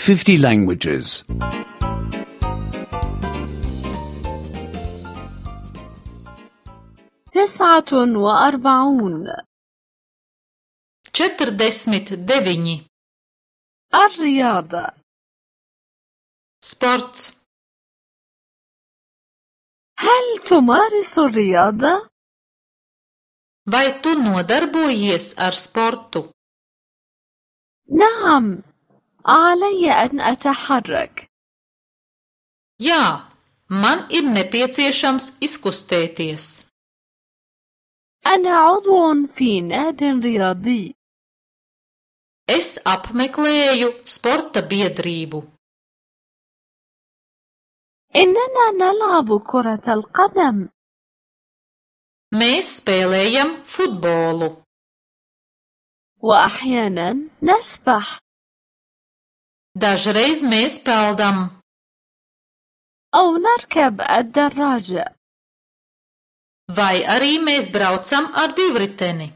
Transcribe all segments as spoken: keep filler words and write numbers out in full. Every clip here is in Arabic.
fifty languages. تسعة وأربعون. četrdesmit deviņi. الرياضة. Sports. هل تمارس الرياضة؟ Vai tu nodarbojies ar sportu? نعم، علي أن أتحرك. Jā, man ir nepieciešams izkustēties. أنا عضو في ناد رياضي. Es apmeklēju sporta biedrību. إننا نلعب كرة القدم. Mēs spēlējam futbolu. وأحيانا نسبح. Dažreiz mēs peldam. أو نركب الدراجة. Vai arī mēs braucam ar divriteni.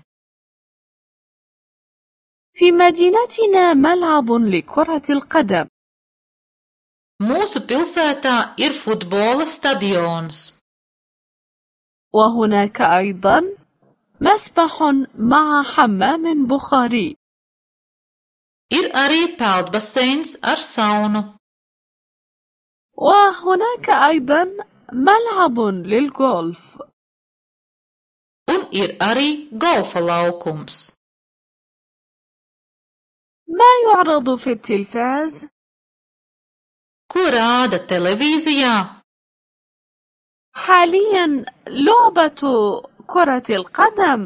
في مدينتنا ملعب لكرة القدم. Mūsu pilsētā ir futbola stadions. وهناك أيضا مسبح مع حمام بخاري. Ir arī peldbaseins ar saunu. وهناك أيضا ملعب للغولف. Un ir arī golfa laukums. ما يعرض في التلفاز؟ Ko rāda televīzijā? حاليا لعبة كرة القدم.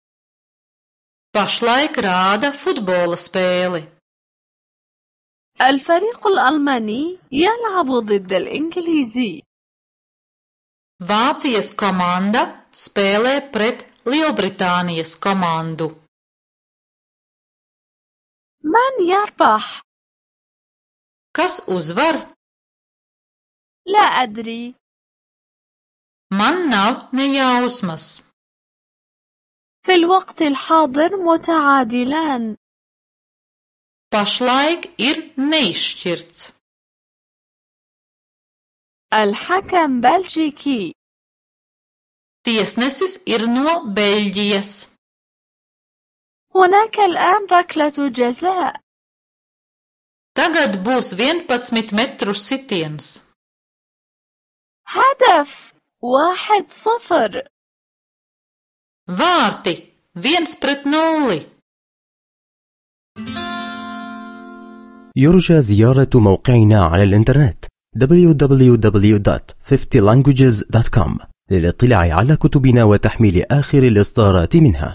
Pašlaik rāda futbola spēli. الفريق الألماني يلعب ضد الإنجليزي. Vācijas komanda spēlē pret Lielbritānijas komandu. من يربح؟ Kas uzvar? لا أدري. Man nav ne jausmas. في الوقت الحاضر متعادلان. Pašlaik ir neizšķirts. الحكم بلجيكي. Tiesnesis ir no Beļģijas. هناك الآن ركلة جزاء. Tagad būs vienpadsmit metru sitiens. هدف واحد صفر. Vārti viens pret nulli. يرجى زيارة موقعنا على الإنترنت دبليو دبليو دبليو دوت fifty languages دوت كوم للاطلاع على كتبنا وتحميل آخر الإصدارات منها.